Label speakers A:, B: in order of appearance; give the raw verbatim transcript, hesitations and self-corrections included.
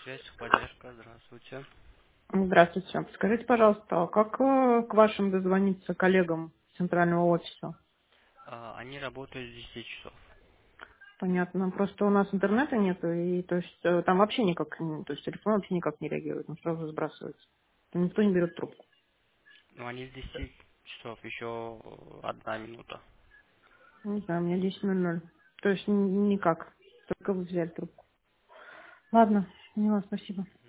A: Связь, поддержка, здравствуйте.
B: Здравствуйте. Скажите, пожалуйста, а как э, к вашим дозвониться коллегам центрального офиса?
A: А, Они работают с десяти часов.
B: Понятно. Просто у нас интернета нету, и то есть э, там вообще никак, не- то есть телефон вообще никак не реагирует, он сразу сбрасывается. Никто не берет трубку.
A: Но они с десяти часов еще одна минута.
B: Не знаю, у меня десять ноль ноль. То есть н- никак. Только вы взяли трубку. Ладно, поняла, спасибо.